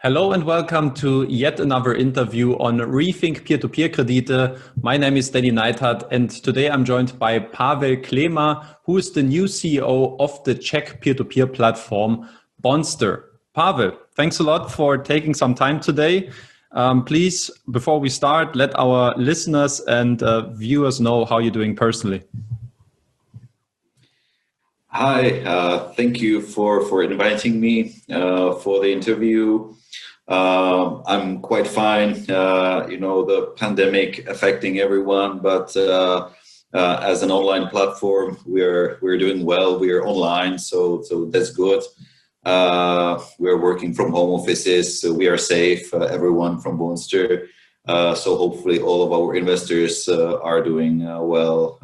Hello and welcome to yet another interview on Rethink Peer-to-Peer Kredite. My name is Danny Neithardt, and today I'm joined by Pavel Klema, who is the new CEO of the Czech peer-to-peer platform, Bonster. Pavel, thanks a lot for taking some time today. Please, before we start, let our listeners and viewers know how you're doing personally. Hi, thank you for inviting me for the interview. I'm quite fine. The pandemic affecting everyone, but as an online platform, we're doing well. We are online, so that's good. We're working from home offices, so we are safe. Everyone from Bonster. So hopefully, all of our investors are doing well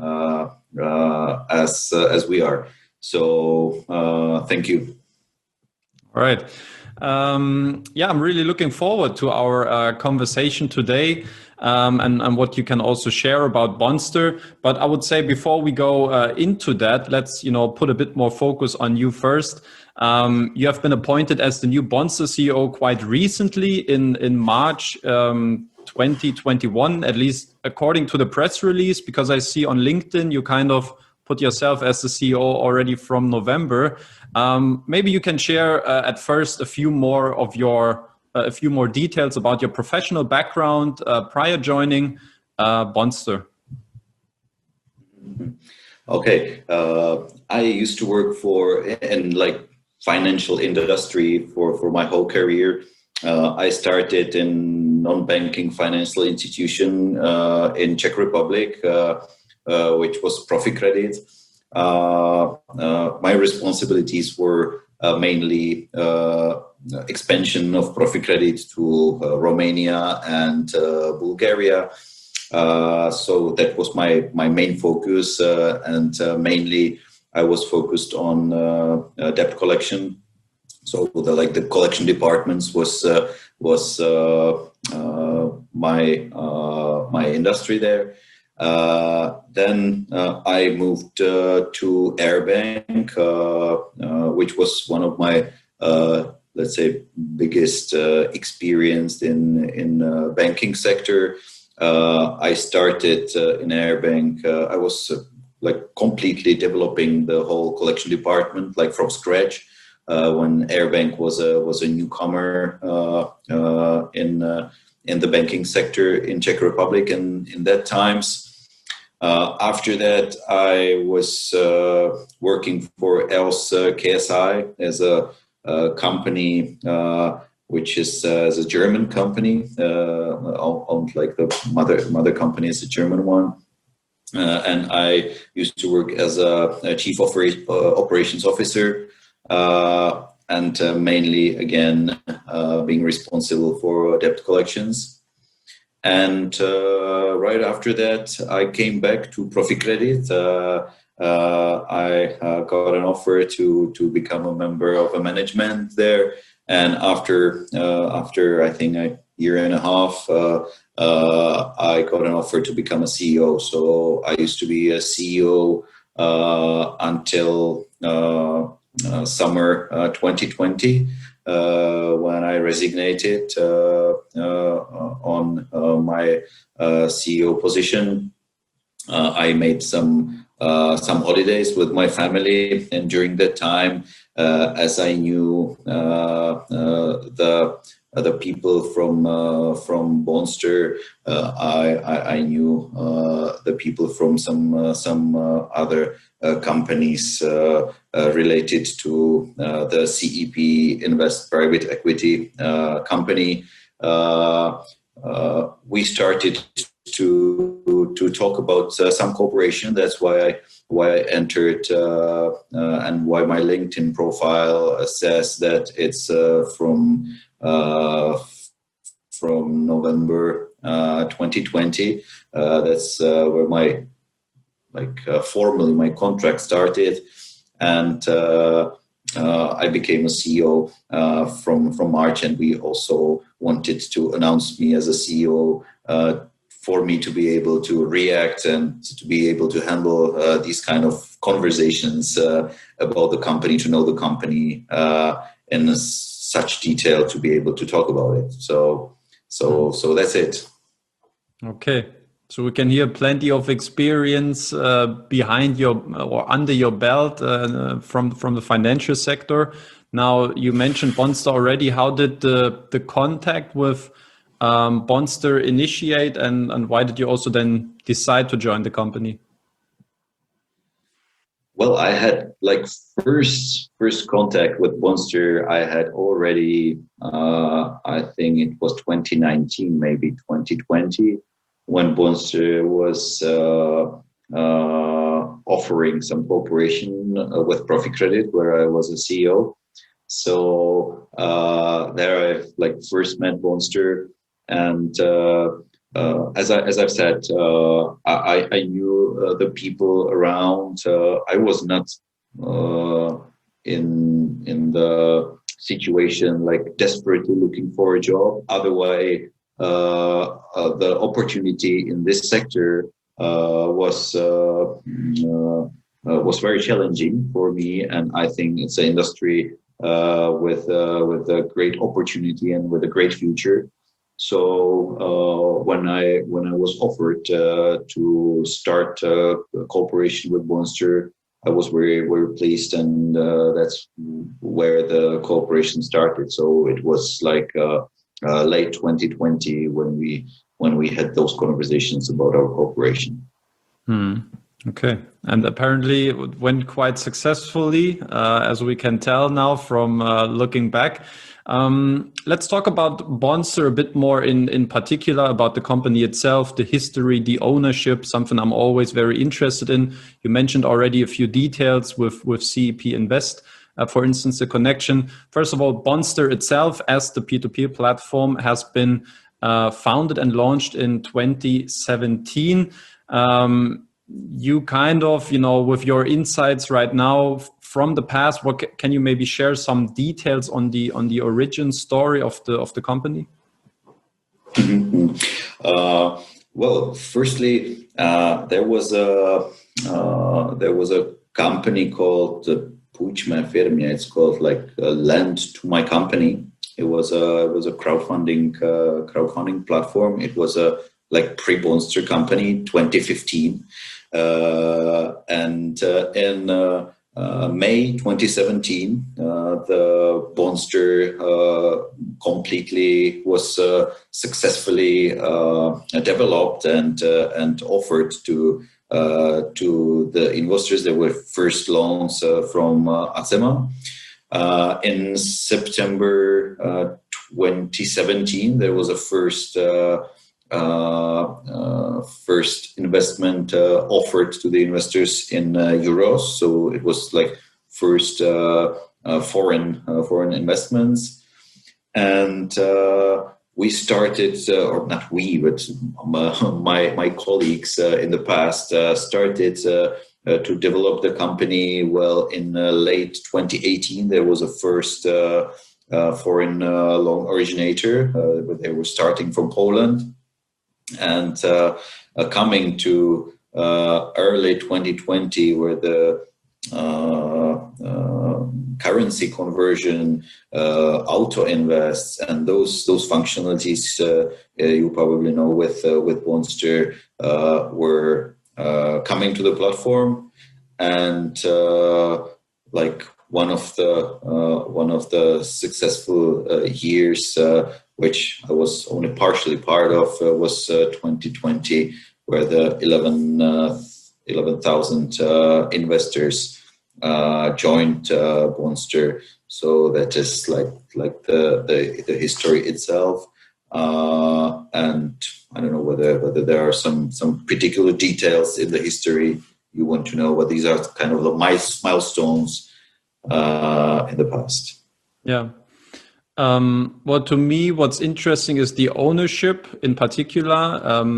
as we are. So thank you. All right. I'm really looking forward to our conversation today and what you can also share about Bonster. But I would say before we go into that, let's put a bit more focus on you first. You have been appointed as the new Bonster CEO quite recently in March 2021, at least according to the press release, because I see on LinkedIn you kind of put yourself as the CEO already from November. Maybe you can share at first a few more details about your professional background prior joining Bonster. Okay, I used to work in financial industry for my whole career. I started in non-banking financial institution in Czech Republic. Which was ProfiCredit. My responsibilities were mainly expansion of ProfiCredit to Romania and Bulgaria. So that was my main focus, and mainly I was focused on debt collection. So the collection departments was my industry there. Then I moved to Airbank, which was one of my, let's say, biggest experience in banking sector. I started in Airbank. I was completely developing the whole collection department, from scratch, when Airbank was a newcomer in the banking sector in Czech Republic, and in that times. After that, I was working for EOS KSI as a company, which is as a German company, owned the mother company is a German one. And I used to work as a chief operations officer, and mainly, again, being responsible for debt collections. And right after that, I came back to ProfiCredit. I got an offer to become a member of a management there. And after I think a year and a half, I got an offer to become a CEO. So I used to be a CEO until summer 2020. When I resignated on my CEO position, I made some holidays with my family, and during that time, as I knew the people from Bonster, I knew the people from some other companies related to the CEP Invest Private Equity company. We started to talk about some cooperation. That's why I entered and why my LinkedIn profile says that it's from November 2020. That's where my formally my contract started, and I became a CEO from March, and we also wanted to announce me as a CEO for me to be able to react and to be able to handle these kind of conversations about the company, to know the company in a such detail to be able to talk about it. So that's it. Okay. So we can hear plenty of experience behind your or under your belt from the financial sector. Now, you mentioned Bonster already. How did the contact with Bonster initiate, and why did you also then decide to join the company? Well, I had like first contact with Bonster. I had already, I think it was 2019, maybe 2020, when Bonster was offering some cooperation with Profi Credit, where I was a CEO. So there I like first met Bonster, and as I've said, I knew the people around. I was not in the situation like desperately looking for a job. Otherwise, the opportunity in this sector was very challenging for me, and I think it's an industry with a great opportunity and with a great future. So when I was offered to start a cooperation with Bonster, I was very pleased, and that's where the cooperation started. So it was like late 2020 when we had those conversations about our cooperation. Okay, and apparently it went quite successfully, as we can tell now from looking back. Let's talk about Bonster a bit more in particular, about the company itself, the history, the ownership, something I'm always very interested in. You mentioned already a few details with CEP Invest, for instance, the connection. First of all, Bonster itself as the peer-to-peer platform has been founded and launched in 2017. You kind of, with your insights right now from the past, can you maybe share some details on the origin story of the company? Well, firstly, there was a company called Puć me firmie. It's called like Lend to My Company. It was a crowdfunding platform. It was a like pre-Bonster company, 2015. And in May 2017, the Bonster completely was successfully developed and offered to the investors. There were first loans from Acema. In September 2017, there was a first investment offered to the investors in euros. So it was like first foreign investments, and we started, or not we, but my colleagues in the past started to develop the company. Well, in late 2018, there was a first foreign loan originator, but they were starting from Poland. And coming to early 2020, where the currency conversion, auto invests, and those functionalities you probably know with Bonster were coming to the platform, and like one of the successful years, which I was only partially part of, was 2020, where the 11,000 investors joined Bonster. So that is like the history itself. And I don't know whether there are some particular details in the history you want to know, but these are kind of the milestones in the past. Yeah. Well, to me, what's interesting is the ownership in particular.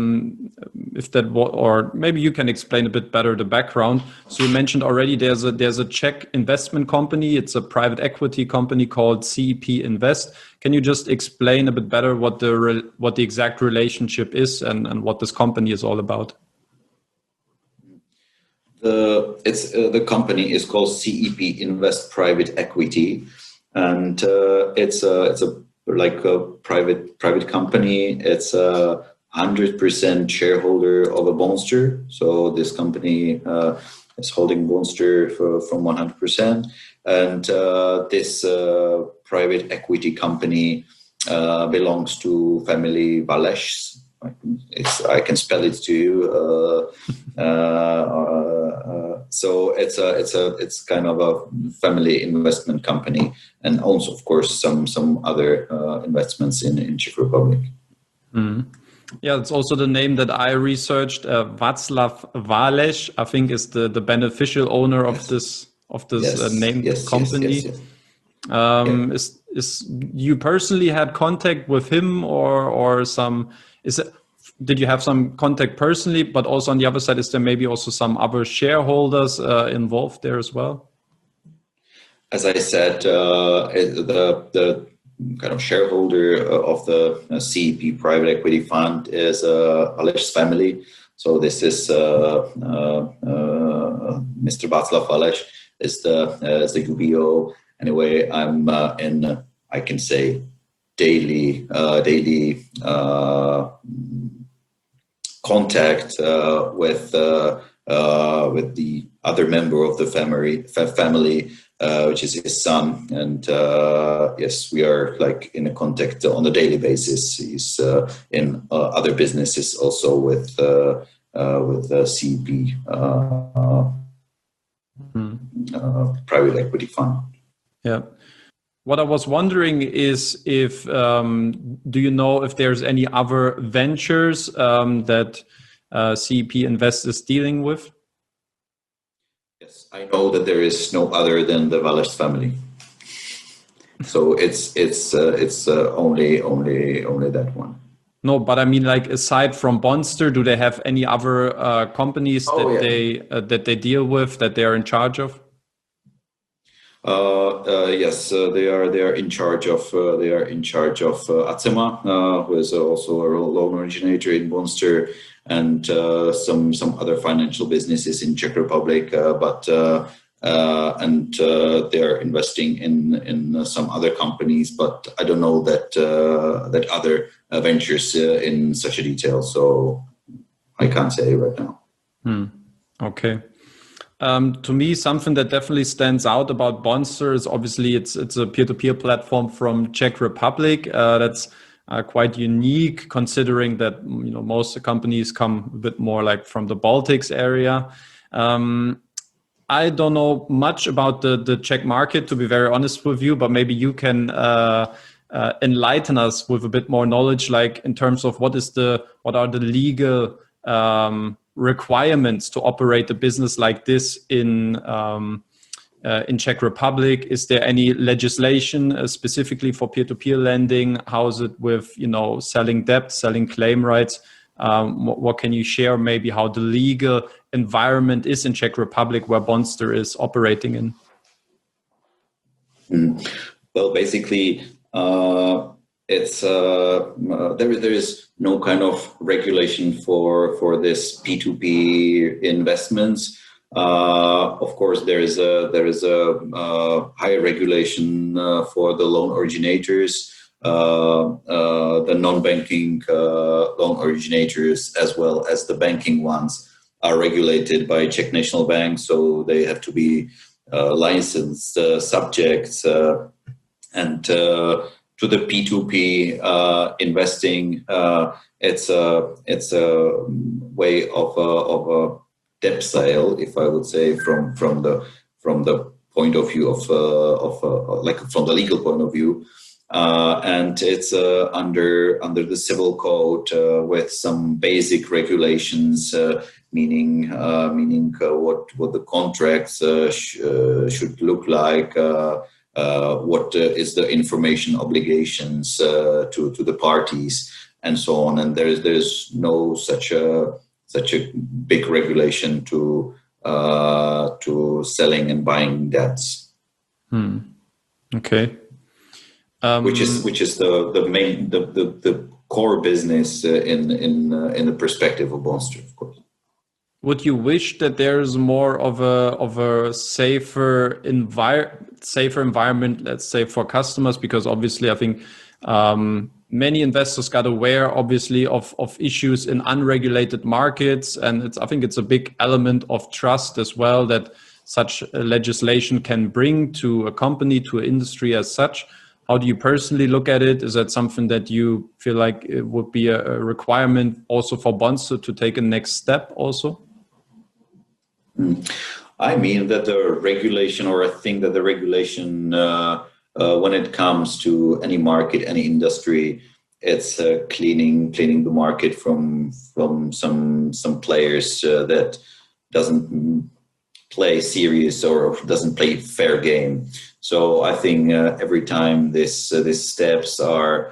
Or maybe you can explain a bit better the background. So you mentioned already there's a Czech investment company. It's a private equity company called CEP Invest. Can you just explain a bit better what the exact relationship is and what this company is all about? The company is called CEP Invest Private Equity. and it's a like a private company. It's a 100% shareholder of a Bonster. So this company is holding Bonster from 100%, and this private equity company belongs to family Valesh. I can spell it to you. So it's kind of a family investment company, and owns, of course, some other investments in Czech Republic. Mm. Yeah, it's also the name that I researched. Václav Váleš, I think, is the beneficial owner of this named company. Yes. Is you personally had contact with him, or some? Did you have some contact personally? But also on the other side, is there maybe also some other shareholders involved there as well? As I said, the kind of shareholder of the CEP private equity fund is Aleš's family. So this is Mr. Václav Váleš is the UBO. Anyway, I'm in, I can say, daily contact with the other member of the family, which is his son, and yes, we are like in a contact on a daily basis. He's in other businesses also with CEP private equity fund. Yeah. What I was wondering is if do you know if there's any other ventures that CEP Invest is dealing with? Yes, I know that there is no other than the Váleš family. So it's only that one. No, but I mean, like, aside from Bonster, do they have any other companies that they deal with, that they are in charge of? Yes, they are in charge of Acema, who is also a loan originator in Bonster, and some other financial businesses in Czech Republic, and they are investing in some other companies, but I don't know that other ventures in such a detail, so I can't say right now. Okay. To me, something that definitely stands out about Bonster is obviously it's a peer-to-peer platform from Czech Republic. That's quite unique, considering that most companies come a bit more like from the Baltics area. I don't know much about the Czech market, to be very honest with you, but maybe you can enlighten us with a bit more knowledge, like in terms of what are the legal requirements to operate a business like this in Czech Republic. Is there any legislation specifically for peer-to-peer lending? How is it with selling debt, selling claim rights? What can you share? Maybe how the legal environment is in Czech Republic where Bonster is operating in? Well, basically, it's there is no kind of regulation for this P2P investments. Of course, there is a higher regulation for the loan originators, the non-banking loan originators, as well as the banking ones, are regulated by Czech National Bank, so they have to be licensed subjects, and to the P2P investing, it's a way of a debt sale, if I would say, from the point of view of like from the legal point of view, and it's under the civil code with some basic regulations, meaning what the contracts should look like. What is the information obligations to the parties, and so on. And there's no such a big regulation to selling and buying debts. Okay. Which is the main the core business in the perspective of Bonster, of course. Would you wish that there's more of a safer environment, let's say, for customers? Because obviously, I think many investors got aware, obviously, of issues in unregulated markets, and I think it's a big element of trust as well that such legislation can bring to a company, to an industry as such. How do you personally look at it? Is that something that you feel like it would be a requirement also for Bonster to take a next step also? I mean that the regulation, or I think that the regulation, when it comes to any market, any industry, it's cleaning the market from some players that doesn't play serious or doesn't play fair game. So I think every time these steps are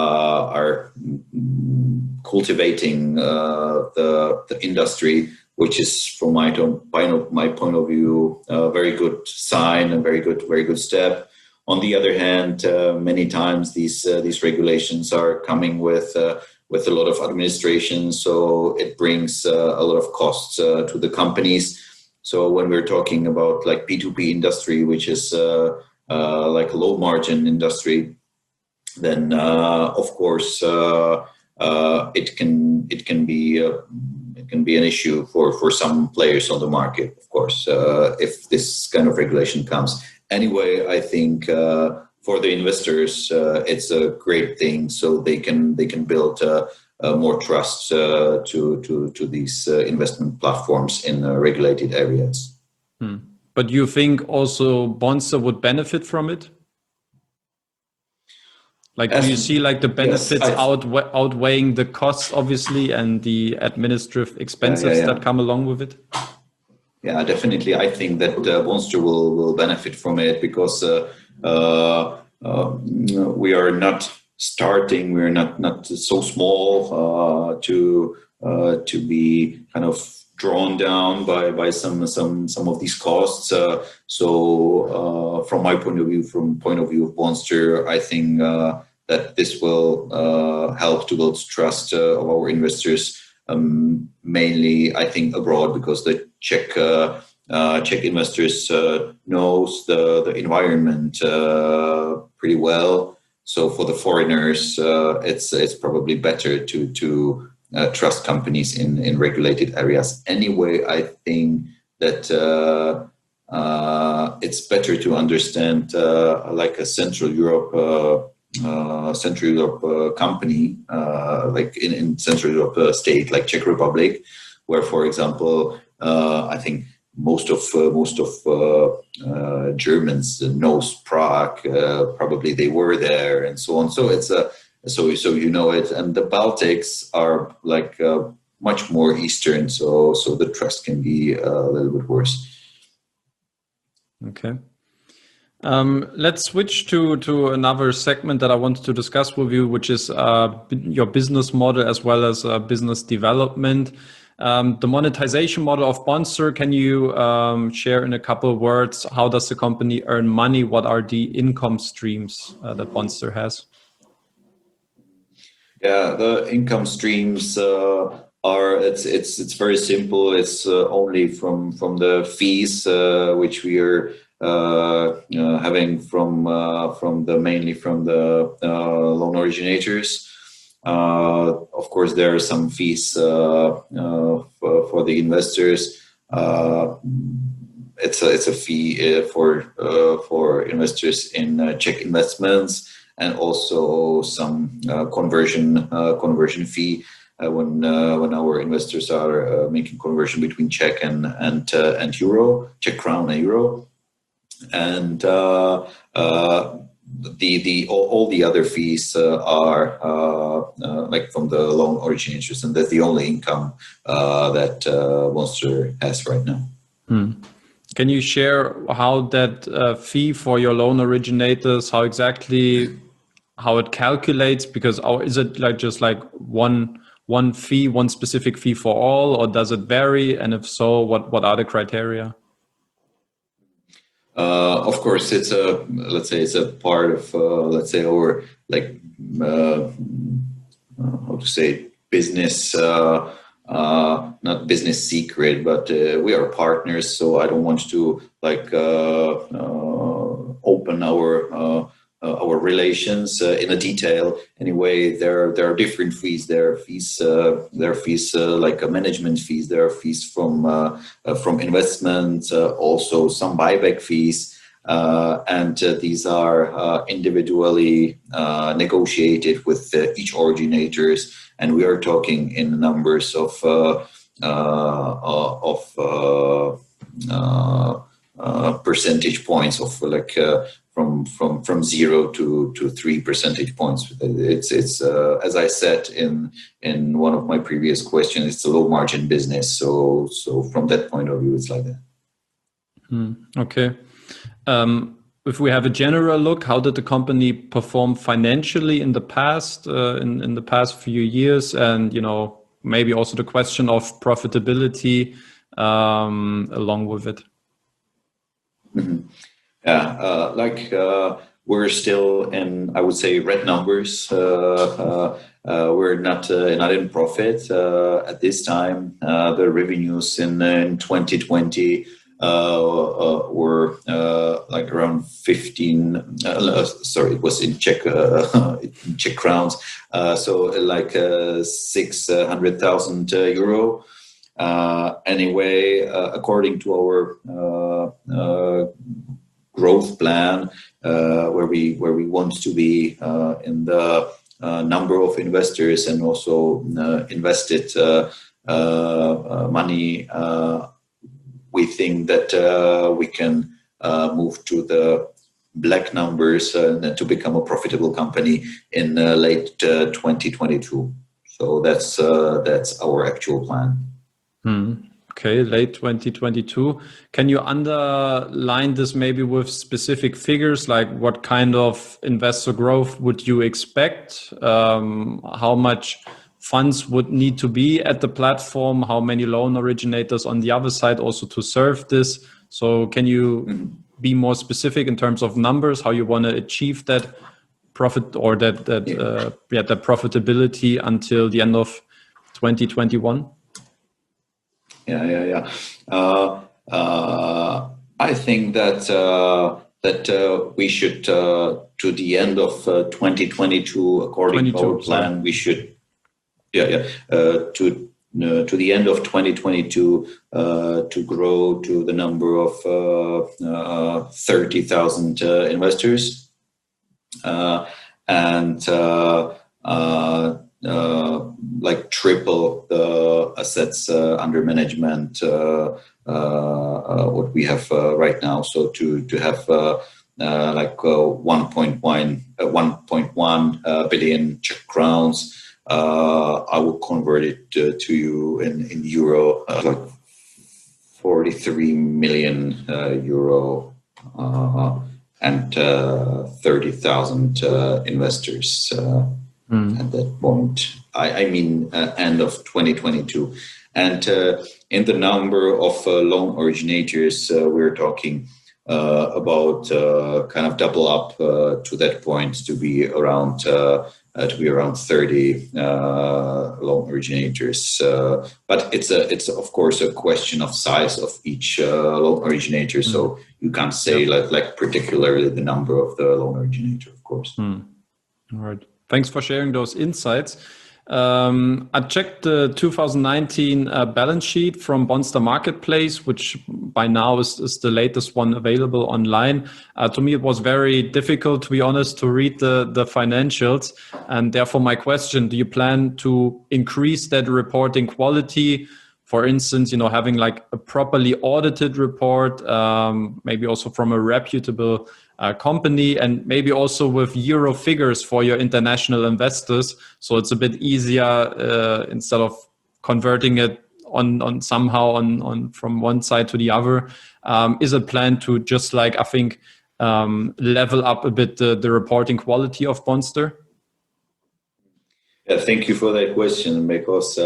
cultivating the industry, which is from my point of view a very good sign, a very good step. On the other hand, many times these regulations are coming with a lot of administration, so it brings a lot of costs to the companies. So when we're talking about like P2P industry, which is like a low margin industry, then of course it can be an issue for some players on the market, of course, if this kind of regulation comes. Anyway, I think for the investors, it's a great thing, so they can build more trust to these investment platforms in regulated areas. But you think also Bonster would benefit from it? Like, do you see like the benefits outweighing the costs, obviously, and the administrative expenses that come along with it? Yeah, definitely. I think that Bonster will benefit from it because we are not starting. We're not so small to be kind of drawn down by some of these costs. So from my point of view, from point of view of Bonster, I think that this will help to build trust of our investors. Mainly, I think abroad, because the Czech investors knows the environment pretty well. So for the foreigners, it's probably better to trust companies in regulated areas. Anyway, I think that it's better to understand like a Central Europe company, like in Central Europe state like Czech Republic, where, for example, I think most of Germans knows Prague. Probably they were there and so on. So it's so you know it, and the Baltics are like much more eastern. So the trust can be a little bit worse. Okay. Let's switch to another segment that I wanted to discuss with you, which is your business model as well as business development. The monetization model of Bonster, can you share in a couple of words, how does the company earn money? What are the income streams that Bonster has? Yeah, the income streams it's very simple. It's only from the fees which we are having mainly from the loan originators. Of course, there are some fees for the investors. It's a fee for investors in Czech investments, and also some conversion fee when our investors are making conversion between Czech and euro, Czech crown and euro. And all the other fees are like from the loan originators, and that's the only income that Bonster has right now. Can you share how that fee for your loan originators, how it calculates? Because is it like just like one fee, one specific fee for all, or does it vary? And if so, what are the criteria? Of course, it's a part of our like how to say business not business secret, but we are partners. So I don't want to open our relations in a detail. Anyway, there are different fees. There are fees like management fees. There are fees from investment, also some buyback fees. And these are individually negotiated with each originators, and we are talking in numbers of percentage points of from 0 to 3 percentage points. It's as I said in one of my previous questions, it's a low margin business. So from that point of view, it's like that. Okay. If we have a general look, how did the company perform financially in the past, in the past few years, and maybe also the question of profitability along with it? Mm-hmm. Yeah, we're still in, I would say, red numbers. We're not in profit at this time. The revenues in 2020 were around 15. Sorry, it was in Czech crowns. So 600,000 euro. Anyway, according to our growth plan, where we want to be in the number of investors and also invested money, we think that we can move to the black numbers and to become a profitable company in late 2022. So that's our actual plan. Okay, late 2022. Can you underline this maybe with specific figures, like what kind of investor growth would you expect? How much funds would need to be at the platform? How many loan originators on the other side also to serve this? So can you be more specific in terms of numbers, how you want to achieve that profit or that profitability until the end of 2021? Yeah. I think that we should to the end of 2022, according to our plan, we should to the end of 2022 to grow to the number of 30,000 investors and triple the assets under management what we have right now. So to have 1.1 billion Czech crowns. I will convert it to you in euro, 43 million euro and 30,000 investors at that point. I mean, end of 2022. And in the number of loan originators, we're talking about kind of double up to that point to be around 30 loan originators. But it's of course a question of size of each loan originator. So you can't say like particularly the number of the loan originator, of course. All right. Thanks for sharing those insights. I checked the 2019 balance sheet from Bonster Marketplace, which by now is the latest one available online. To me, it was very difficult, to be honest, to read the financials. And therefore, my question, do you plan to increase that reporting quality? For instance, having like a properly audited report, maybe also from a reputable company, and maybe also with euro figures for your international investors, so it's a bit easier instead of converting it on somehow on from one side to the other. Is a plan to just level up a bit the reporting quality of Bonster? Yeah, thank you for that question, because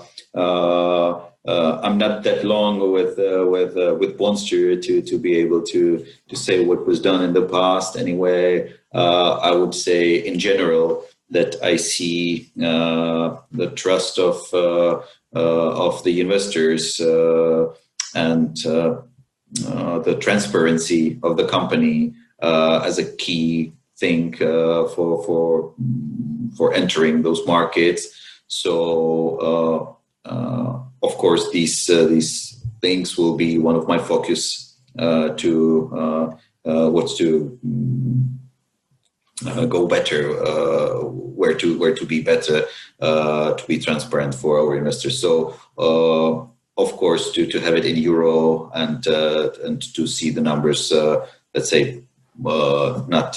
I'm not that long with Bonster to be able to say what was done in the past. Anyway, I would say in general, that I see the trust of the investors and the transparency of the company as a key thing for entering those markets. So of course these things will be one of my focus to go better, where to be better, to be transparent for our investors. So of course to have it in euro and to see the numbers, let's say not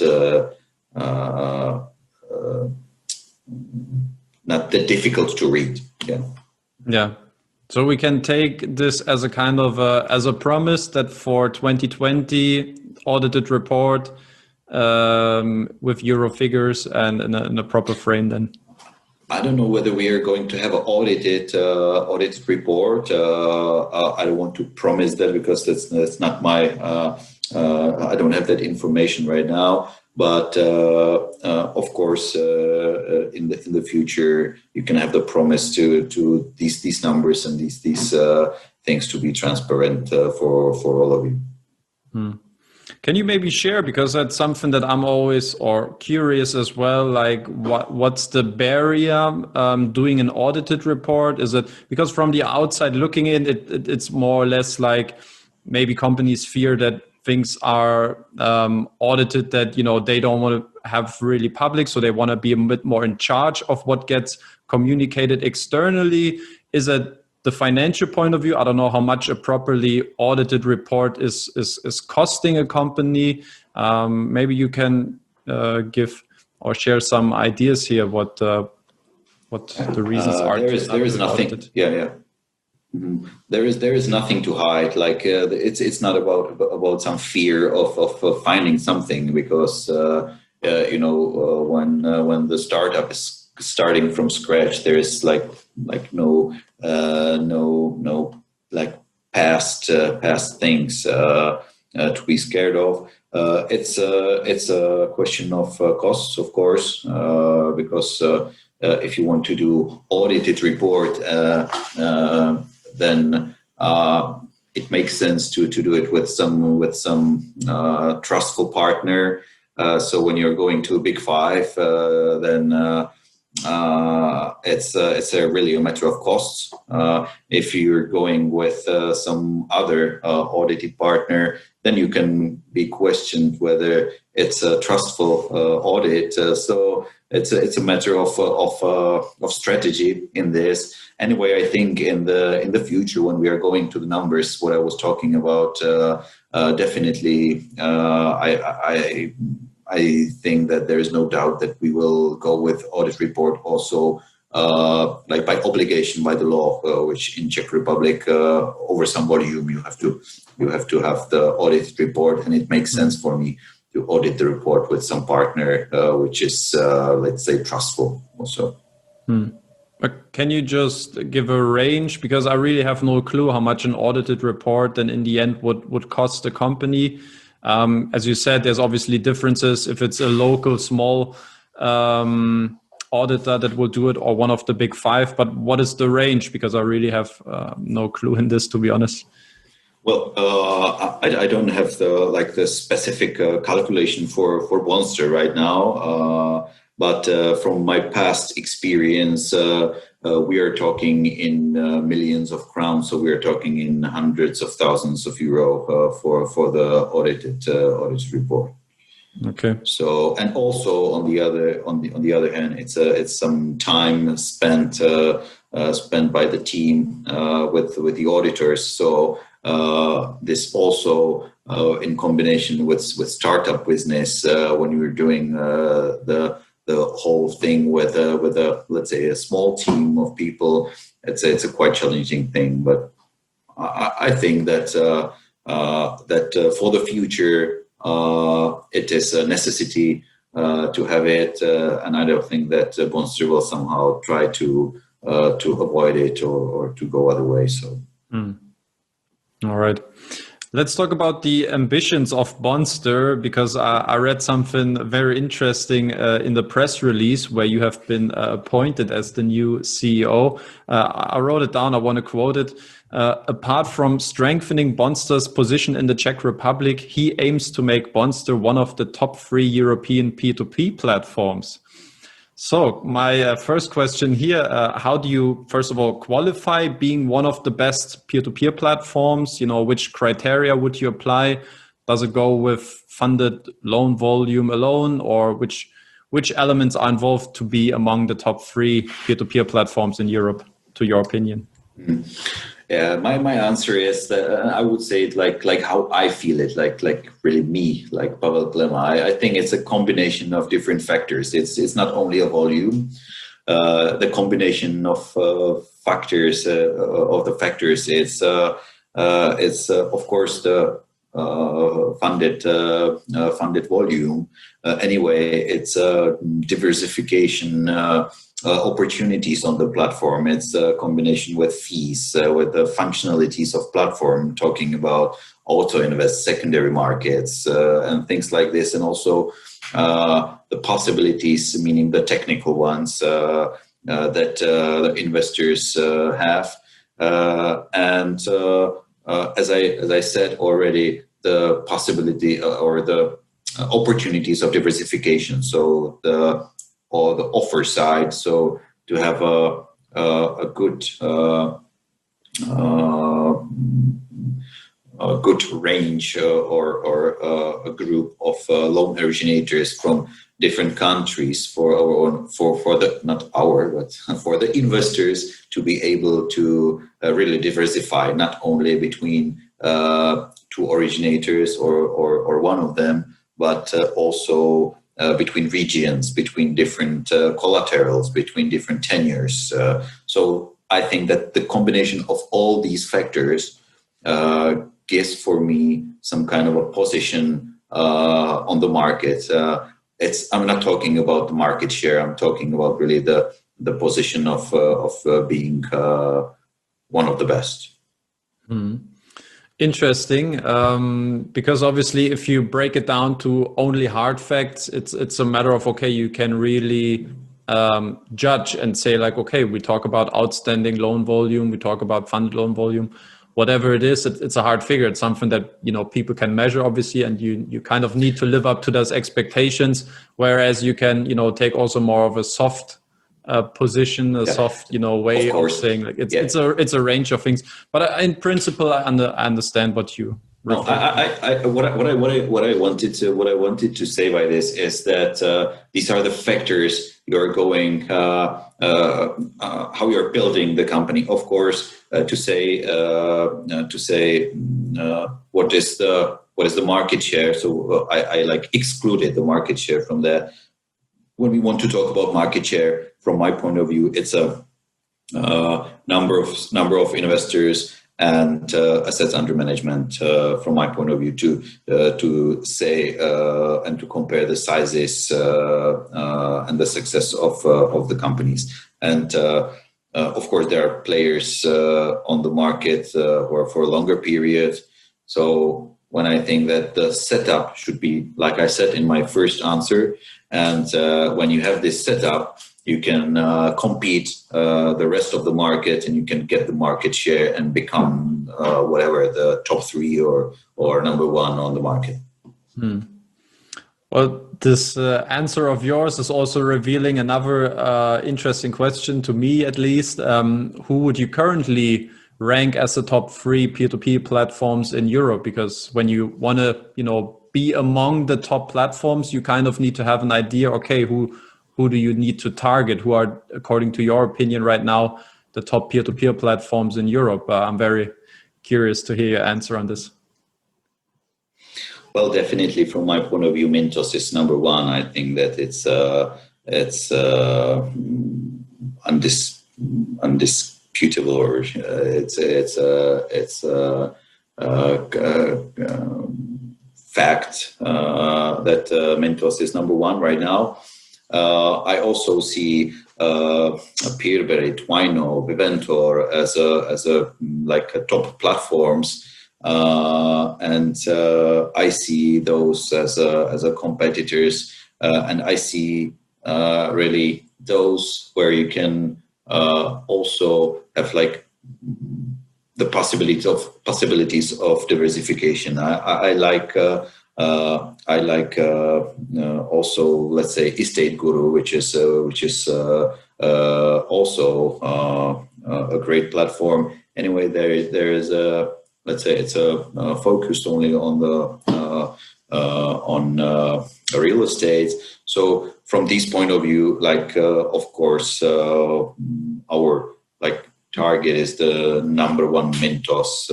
that difficult to read. Yeah. So we can take this as a kind of as a promise that for 2020 audited report with euro figures and in a proper frame then. I don't know whether we are going to have an audited report. I don't want to promise that because that's not my. I don't have that information right now. But of course, in the future, you can have the promise to these numbers and these things to be transparent for all of you. Can you maybe share, because that's something that I'm always curious as well, like what's the barrier doing an audited report? Is it because from the outside looking in, it's more or less like maybe companies fear that things are audited that, they don't want to have really public, so they want to be a bit more in charge of what gets communicated externally. Is it the financial point of view? I don't know how much a properly audited report is costing a company. Maybe you can give or share some ideas here. What the reasons are. There is nothing. Audited. Yeah. Mm-hmm. There is nothing to hide. Like it's not about some fear of finding something, because when the startup is starting from scratch, there is like no like past things to be scared of. It's a question of costs, of course, because if you want to do audited report, then it makes sense to do it with some trustful partner. So when you're going to a big five, then it's really a matter of costs. If you're going with some other audited partner, then you can be questioned whether it's a trustful audit. So it's a matter of strategy in this. Anyway, I think in the future, when we are going to the numbers, what I was talking about, definitely, I think that there is no doubt that we will go with audit report also, like by obligation, by the law, which in Czech Republic, over some volume, you have to have the audit report, and it makes sense for me to audit the report with some partner, which is, let's say, trustful also. But can you just give a range? Because I really have no clue how much an audited report then in the end would cost the company. As you said, there's obviously differences if it's a local small auditor that will do it, or one of the big five. But what is the range? Because I really have no clue in this, to be honest. Well, I don't have the specific calculation for Bonster right now. But from my past experience, we are talking in millions of crowns, so we are talking in hundreds of thousands of euro for the audited report. Okay. So, and also on the other hand, it's some time spent by the team with the auditors. So this also in combination with startup business, when you're doing the whole thing with a let's say a small team of people, it's a quite challenging thing. But I think that for the future, it is a necessity to have it, and I don't think that Bonster will somehow try to avoid it or to go other way. So. All right. Let's talk about the ambitions of Bonster, because I read something very interesting in the press release where you have been appointed as the new CEO. I wrote it down. I want to quote it. Apart from strengthening Bonster's position in the Czech Republic, he aims to make Bonster one of the top 3 European P2P platforms. So my first question here, how do you, first of all, qualify being one of the best peer-to-peer platforms? Which criteria would you apply? Does it go with funded loan volume alone, or which elements are involved to be among the top 3 peer-to-peer platforms in Europe, to your opinion? Yeah, my answer is that I would say it like how I feel it, like really me, like Pavel Klema. I think it's a combination of different factors. It's not only a volume. The combination of factors of the factors. It's of course the funded volume. Anyway, it's diversification. Opportunities on the platform. It's a combination with fees, with the functionalities of platform, talking about auto invest, secondary markets, and things like this, and also the possibilities, meaning the technical ones that the investors have, and as I said already, the possibility or the opportunities of diversification. So the offer side, so to have a good range or a group of loan originators from different countries for the not our but for the investors to be able to really diversify, not only between 2 originators or one of them, but also between regions, between different collaterals, between different tenures. So I think that the combination of all these factors gives for me some kind of a position on the market. I'm not talking about the market share. I'm talking about really the position of being one of the best. Interesting, because obviously if you break it down to only hard facts, it's a matter of, okay, you can really judge and say like, okay, we talk about outstanding loan volume, we talk about funded loan volume, whatever it is, it's a hard figure. It's something that, people can measure, obviously, and you kind of need to live up to those expectations, whereas you can, take also more of a soft position, a soft, way of saying like it's a range of things. But in principle, I understand what you. No, what I wanted to say by this is that these are the factors you're going how you're building the company. Of course, to say what is the market share. So I like excluded the market share from that. When we want to talk about market share, from my point of view, it's a number of investors and assets under management. From my point of view, to say and to compare the sizes and the success of the companies. And of course, there are players on the market who are for a longer period. So when I think that the setup should be, like I said in my first answer, and when you have this setup, you can compete the rest of the market, and you can get the market share and become whatever the top 3 or number 1 on the market. Well, this answer of yours is also revealing another interesting question to me, at least. Who would you currently rank as the top 3 peer-to-peer platforms in Europe? Because when you want to, be among the top platforms, you kind of need to have an idea. Okay, who do you need to target? Who are, according to your opinion right now, the top peer-to-peer platforms in Europe? I'm very curious to hear your answer on this. Well, definitely from my point of view, Mintos is number 1. I think that it's undisputable, or it's fact that Mintos is number 1 right now. I also see Peerberry, Twino, Viventor as a top platforms and I see those as a competitors, and I see really those where you can also have like the possibilities of diversification. I like also, let's say, Estate Guru, which is also a great platform. Anyway, there is a, let's say, it's focused only on the real estate. So from this point of view, like of course, our like target is the number one Mintos,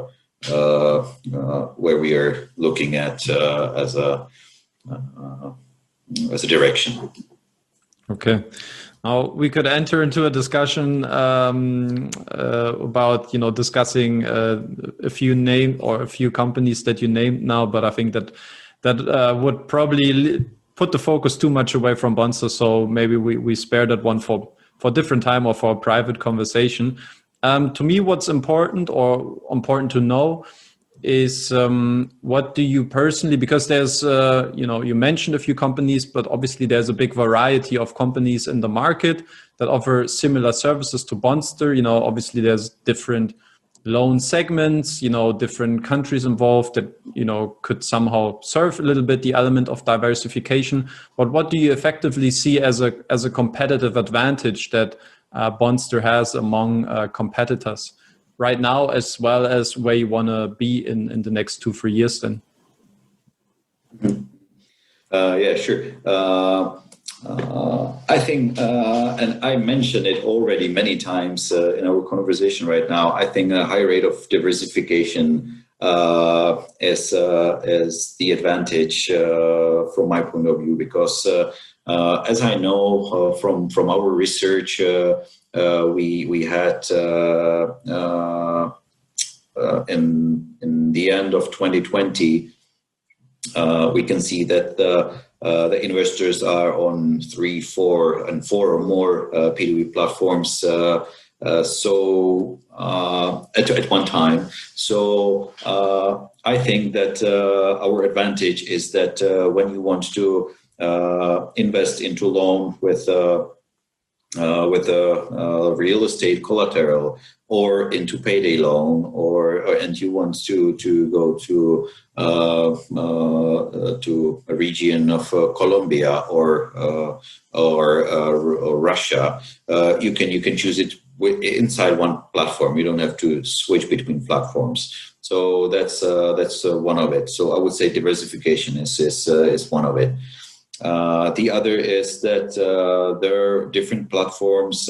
where we are looking at as a direction. Okay. Now we could enter into a discussion about, discussing a few companies that you named now, but I think that would probably put the focus too much away from Bonster. So maybe we spare that one for different time or for a private conversation. To me, what's important to know is what do you personally, because there's, you mentioned a few companies, but obviously there's a big variety of companies in the market that offer similar services to Bonster. Obviously there's different loan segments, different countries involved that, could somehow serve a little bit the element of diversification. But what do you effectively see as a competitive advantage that Bonster has among competitors right now, as well as where you want to be in the next 2-3 years then? Yeah, sure. I think, and I mentioned it already many times in our conversation right now, I think a high rate of diversification is the advantage from my point of view, because as I know from our research, we had in the end of 2020, we can see that the investors are on 3, 4, and 4 or more P2P platforms. So at one time. So I think that our advantage is that when you want to invest into loan with a real estate collateral, or into payday loan, and you want to go to a region of Colombia or Russia, you can choose it inside one platform. You don't have to switch between platforms. So that's one of it. So I would say diversification is one of it. The other is that there are different platforms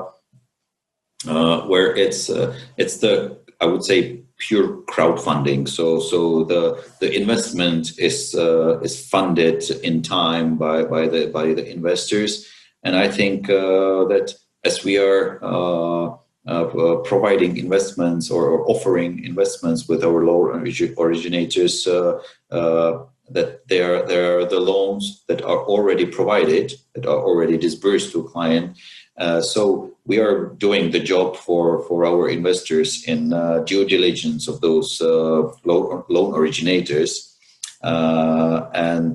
where it's the, I would say, pure crowdfunding. So the investment is funded in time by the investors, and I think that as we are providing investments or offering investments with our loan originators, that there are the loans that are already provided, that are already disbursed to a client. So we are doing the job for our investors in due diligence of those loan originators, and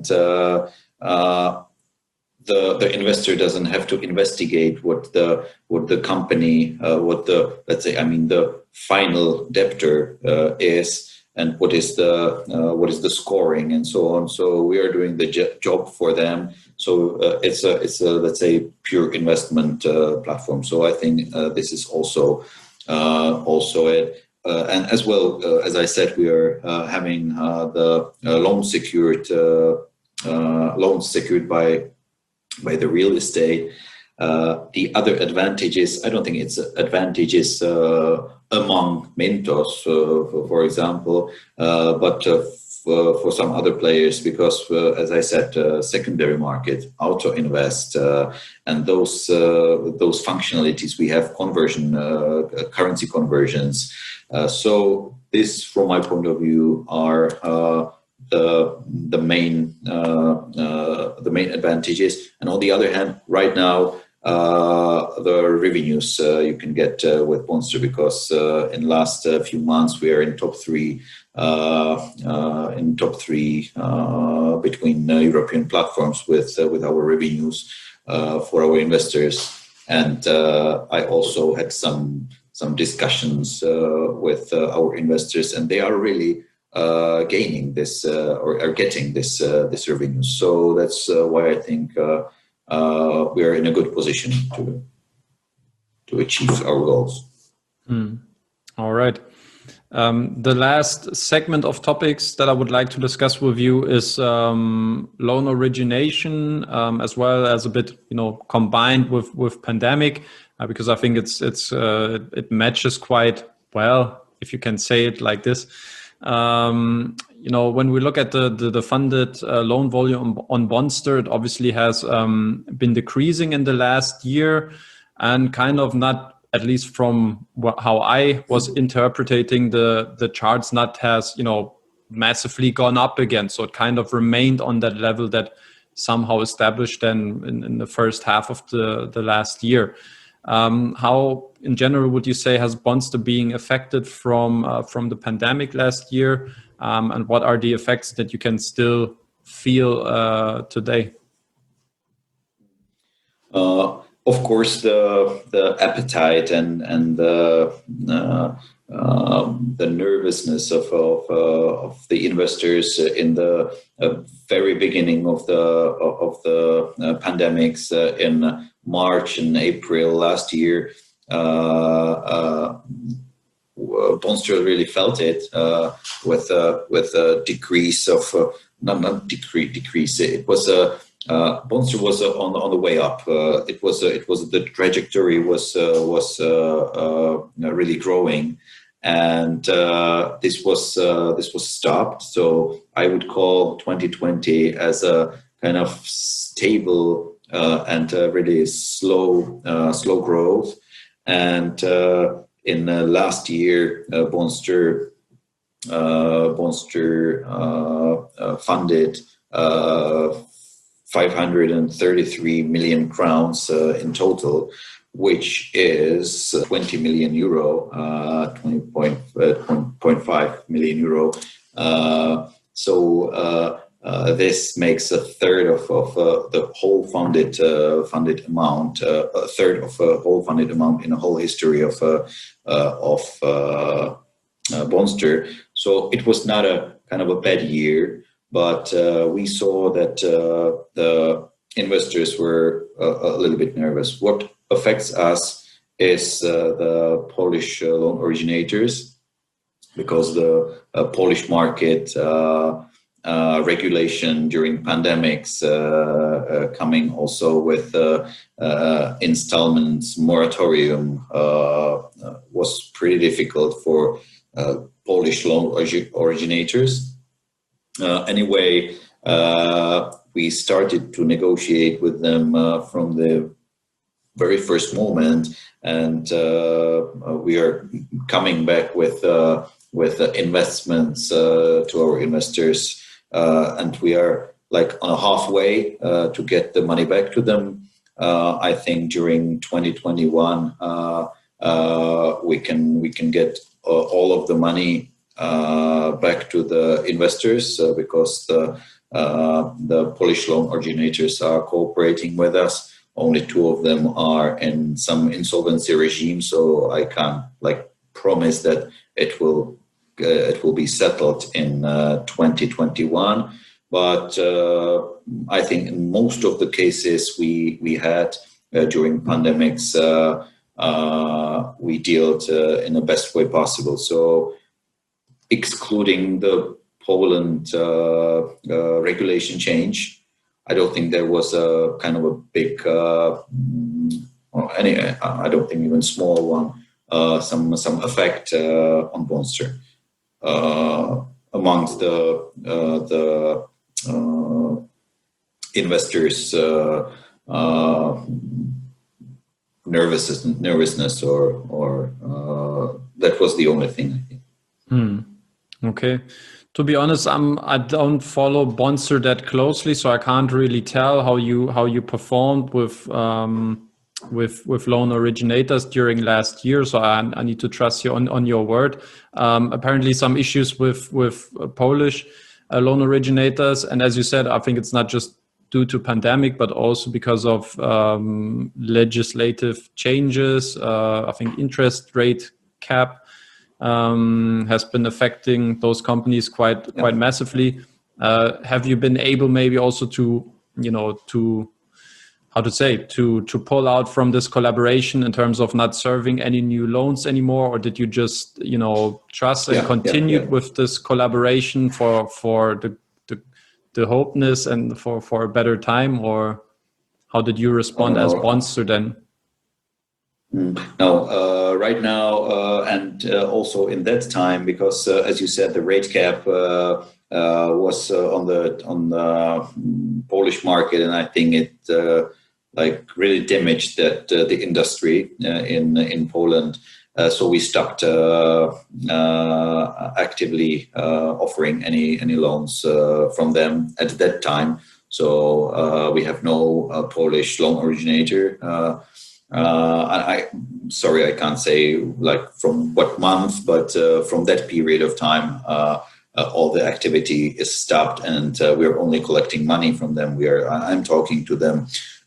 the investor doesn't have to investigate what the company, the final debtor is, and what is the scoring and so on. So we are doing the job for them. So it's a let's say pure investment platform. So I think this is also it. And as well, as I said, we are having the loans secured by the real estate. The other advantages, I don't think it's advantages among Mintos, for example, but for some other players, because as I said, secondary market, auto invest, and those functionalities, we have conversion, currency conversions. So this, from my point of view, are the main advantages. And on the other hand, right now, the revenues you can get with Bonster, because in the last few months we are in top three between European platforms with our revenues for our investors. And I also had some discussions with our investors, and they are really gaining this or are getting this revenue. So that's why I think we are in a good position to achieve our goals. All right. The last segment of topics that I would like to discuss with you is loan origination, as well as a bit, combined with pandemic, because I think it matches quite well, if you can say it like this. When we look at the funded loan volume on Bonster, it obviously has been decreasing in the last year, and kind of not, at least from how I was interpreting the charts, not has, massively gone up again. So it kind of remained on that level that somehow established then in the first half of the last year. How, in general, would you say has Bonster being affected from the pandemic last year? And what are the effects that you can still feel today? Of course, the appetite and the nervousness of the investors in the very beginning of the pandemics in March and April last year, Bonster really felt it with a decrease of not decrease. It was a Bonster was on the way up. It was the trajectory was really growing, and this was stopped. So I would call 2020 as a kind of stable and really slow growth. And in last year, Bonster funded 533 million crowns in total, which is 20 million euro, 20.5 million euro. So this makes a third of the whole funded amount, a third of a whole funded amount in the whole history of Bonster. So it was not a kind of a bad year. But we saw that the investors were a little bit nervous. What affects us is the Polish loan originators, because the Polish market regulation during pandemics coming also with installments moratorium was pretty difficult for Polish loan originators. Anyway, we started to negotiate with them from the very first moment, and we are coming back with investments to our investors, and we are like on a halfway to get the money back to them. I think during 2021 we can get all of the money back to the investors because the Polish loan originators are cooperating with us. Only two of them are in some insolvency regime, so I can't promise that it will be settled in 2021. But I think in most of the cases we had during pandemics, we dealt in the best way possible. So excluding the Poland regulation change, I don't think there was a kind of a big, I don't think even small one, some effect on Bonster amongst the investors' nervousness, or that was the only thing, I think. Okay. To be honest, I don't follow Bonster that closely, so I can't really tell how you performed with with loan originators during last year, so I need to trust you on your word. Apparently, some issues with Polish loan originators, and as you said, I think it's not just due to pandemic, but also because of legislative changes. I think interest rate cap has been affecting those companies quite massively. Have you been able maybe also to pull out from this collaboration in terms of not serving any new loans anymore, or did you just trust and continued with this collaboration for the hopeness and for a better time, or how did you respond as Bonster then? No, right now and also in that time, because as you said, the rate cap was on the Polish market, and I think it really damaged the industry in Poland. So we stopped actively offering any loans from them at that time. So we have no Polish loan originator. Sorry, I can't say from what month, but from that period of time, all the activity is stopped, and we're only collecting money from them. I'm talking to them.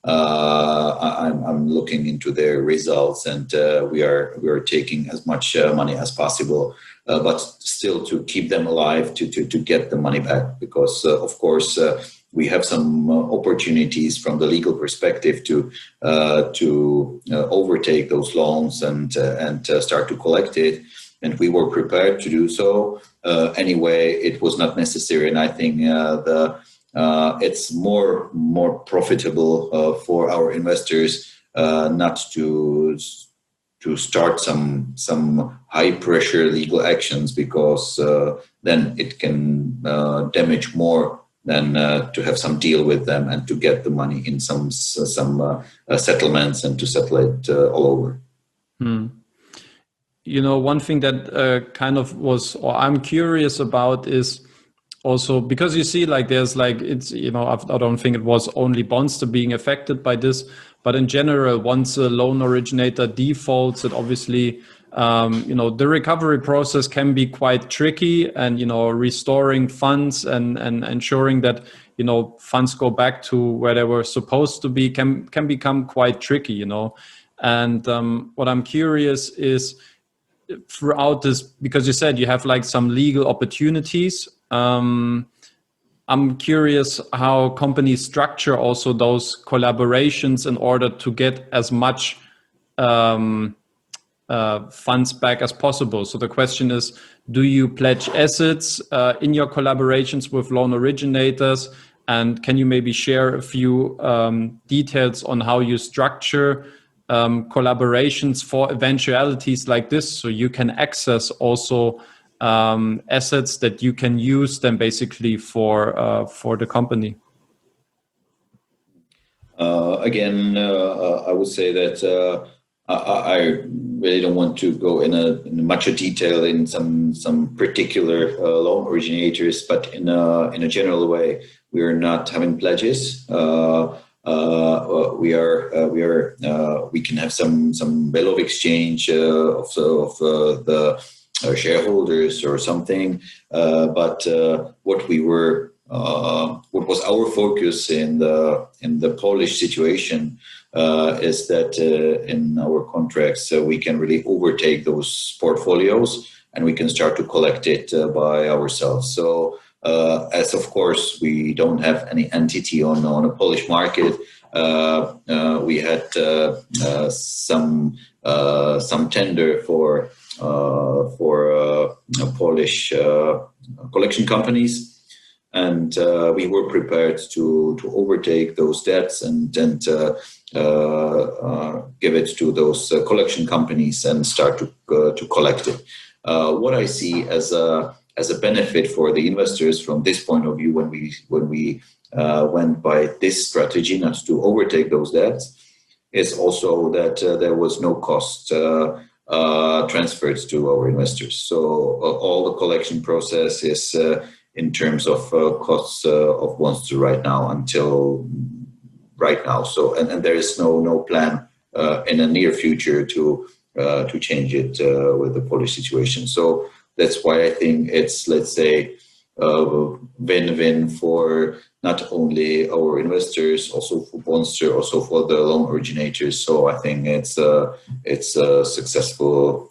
I'm looking into their results, and we are taking as much money as possible, but still to keep them alive, to get the money back, because of course we have some opportunities from the legal perspective to overtake those loans and start to collect it, and we were prepared to do so. Anyway, it was not necessary, and I think it's more profitable for our investors not to start some high pressure legal actions, because then it can damage more than to have some deal with them and to get the money in some settlements and to settle it all over. One thing that kind of was, or I'm curious about, is also because you see, there's it's I don't think it was only Bonster being affected by this, but in general, once a loan originator defaults, it obviously the recovery process can be quite tricky, and restoring funds and ensuring that funds go back to where they were supposed to be can become quite tricky. And what I'm curious is, throughout this, because you said you have some legal opportunities, I'm curious how companies structure also those collaborations in order to get as much funds back as possible. So the question is, do you pledge assets in your collaborations with loan originators? And can you maybe share a few details on how you structure collaborations for eventualities like this, so you can access also assets that you can use then basically for the company? Again, I would say that I really don't want to go in much detail in some particular loan originators, but in a general way, we are not having pledges. We can have some bill of exchange of the shareholders or something, but what was our focus in the Polish situation is that in our contracts we can really overtake those portfolios and we can start to collect it by ourselves. So as of course we don't have any entity on a Polish market, we had some tender for Polish collection companies. And we were prepared to overtake those debts and give it to those collection companies and start to collect it. What I see as a benefit for the investors from this point of view, when we went by this strategy not to overtake those debts, is also that there was no cost transferred to our investors. So all the collection process is in terms of costs of Bonster right now until right now. So and there is no plan in the near future to change it with the Polish situation. So that's why I think it's, let's say, win-win for not only our investors, also for Bonster, also for the loan originators. So I think it's a successful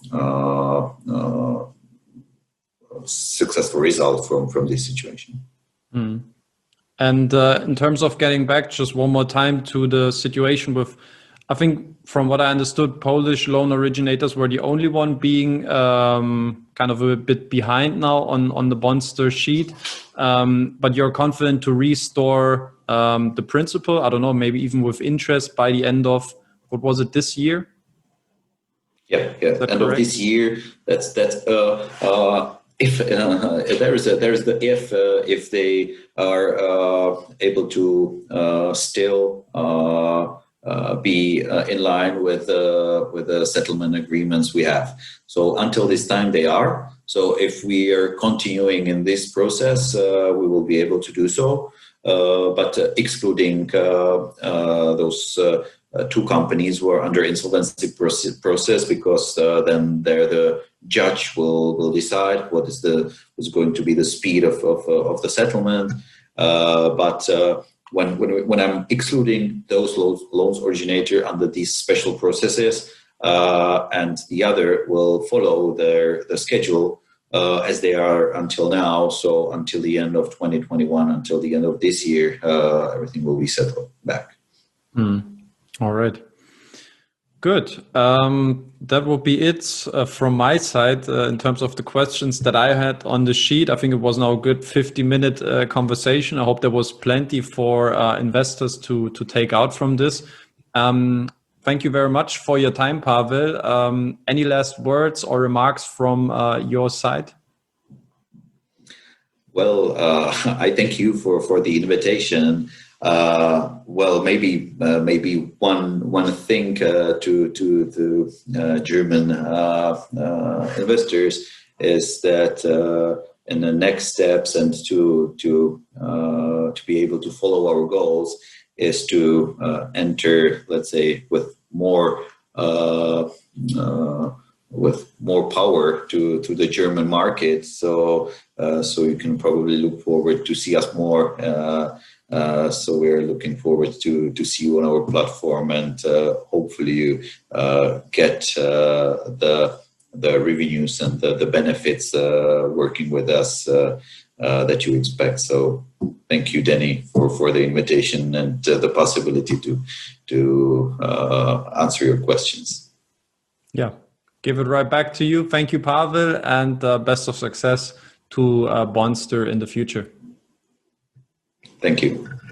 result from this situation. Mm. And in terms of getting back just one more time to the situation with, I think from what I understood, Polish loan originators were the only one being kind of a bit behind now on the Bonster sheet. But you're confident to restore the principal, I don't know, maybe even with interest by the end of, what was it, this year? Yeah. End of this year. That's if if they are able to still be in line with the settlement agreements we have. So until this time they are. So if we are continuing in this process, we will be able to do so. But excluding those two companies who are under insolvency process, because then there the judge will decide what is going to be the speed of the settlement. But when I'm excluding those loans originator under these special processes, and the other will follow the schedule as they are until now. So until the end of 2021, until the end of this year, everything will be settled back. All right. Good. That will be it from my side in terms of the questions that I had on the sheet. I think it was now a good 50-minute conversation. I hope there was plenty for investors to take out from this. Thank you very much for your time, Pavel. Any last words or remarks from your side? Well, I thank you for the invitation. Well, maybe one thing to German investors is that in the next steps and to be able to follow our goals is to enter, let's say, with more power to the German market. So you can probably look forward to see us more. So we're looking forward to see you on our platform, and hopefully you get the revenues and the benefits working with us that you expect. So thank you, Denny, for the invitation and the possibility to answer your questions. Yeah, give it right back to you. Thank you, Pavel, and best of success to Bonster in the future. Thank you.